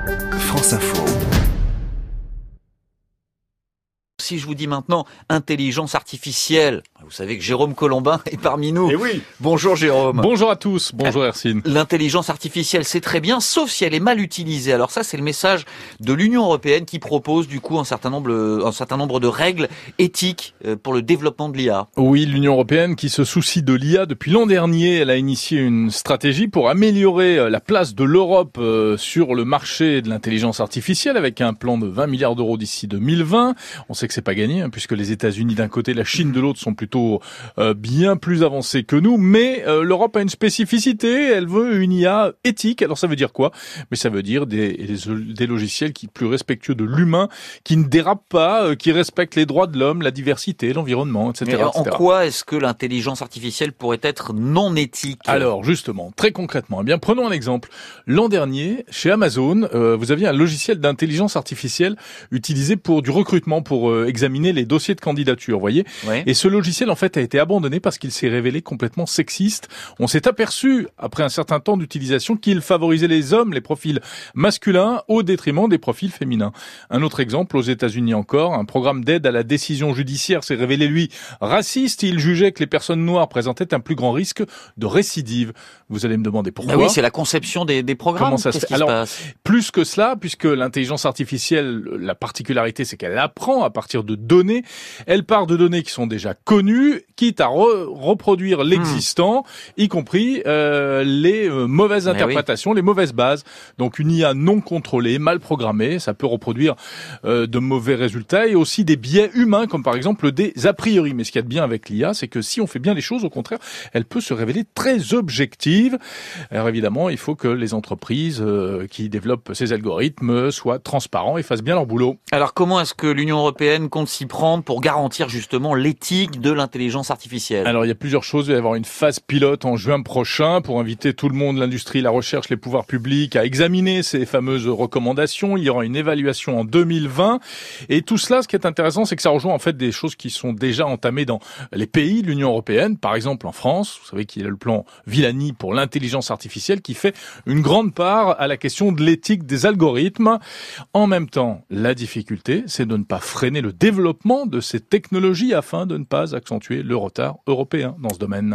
France Info. Si je vous dis maintenant intelligence artificielle, vous savez que Jérôme Colombin est parmi nous. Eh oui. Bonjour Jérôme. Bonjour à tous, bonjour Hercine. L'intelligence artificielle, c'est très bien, sauf si elle est mal utilisée. Alors ça, c'est le message de l'Union européenne qui propose du coup un certain nombre de règles éthiques pour le développement de l'IA. Oui, l'Union européenne qui se soucie de l'IA depuis l'an dernier, elle a initié une stratégie pour améliorer la place de l'Europe sur le marché de l'intelligence artificielle avec un plan de 20 milliards d'euros d'ici 2020. On sait que c'est pas gagné, puisque les États-Unis d'un côté, la Chine de l'autre sont plutôt bien plus avancés que nous. Mais l'Europe a une spécificité, elle veut une IA éthique. Alors ça veut dire quoi? Mais ça veut dire des logiciels qui plus respectueux de l'humain, qui ne dérapent pas, qui respectent les droits de l'homme, la diversité, l'environnement, etc. Mais en quoi est-ce que l'intelligence artificielle pourrait être non éthique? Alors justement, très concrètement, eh bien prenons un exemple. L'an dernier, chez Amazon, vous aviez un logiciel d'intelligence artificielle utilisé pour du recrutement, pour examiner les dossiers de candidature, vous voyez. Ouais. Et ce logiciel, en fait, a été abandonné parce qu'il s'est révélé complètement sexiste. On s'est aperçu, après un certain temps d'utilisation, qu'il favorisait les hommes, les profils masculins, au détriment des profils féminins. Un autre exemple, aux États-Unis encore, un programme d'aide à la décision judiciaire s'est révélé, lui, raciste. Il jugeait que les personnes noires présentaient un plus grand risque de récidive. Vous allez me demander pourquoi. Ah oui, c'est la conception des programmes. Comment ça se fait? Alors, plus que cela, puisque l'intelligence artificielle, la particularité, c'est qu'elle apprend à partir de données. Elle part de données qui sont déjà connues, quitte à reproduire l'existant, y compris les mauvaises interprétations, les mauvaises bases. Donc une IA non contrôlée, mal programmée, ça peut reproduire de mauvais résultats et aussi des biais humains, comme par exemple des a priori. Mais ce qu'il y a de bien avec l'IA, c'est que si on fait bien les choses, au contraire, elle peut se révéler très objective. Alors évidemment, il faut que les entreprises qui développent ces algorithmes soient transparents et fassent bien leur boulot. Alors comment est-ce que l'Union européenne compte s'y prendre pour garantir justement l'éthique de l'intelligence artificielle? Alors il y a plusieurs choses. Il va y avoir une phase pilote en juin prochain pour inviter tout le monde, l'industrie, la recherche, les pouvoirs publics à examiner ces fameuses recommandations. Il y aura une évaluation en 2020. Et tout cela, ce qui est intéressant, c'est que ça rejoint en fait des choses qui sont déjà entamées dans les pays de l'Union européenne. Par exemple en France, vous savez qu'il y a le plan Villani pour l'intelligence artificielle qui fait une grande part à la question de l'éthique des algorithmes. En même temps, la difficulté, c'est de ne pas freiner le développement de ces technologies afin de ne pas accentuer le retard européen dans ce domaine.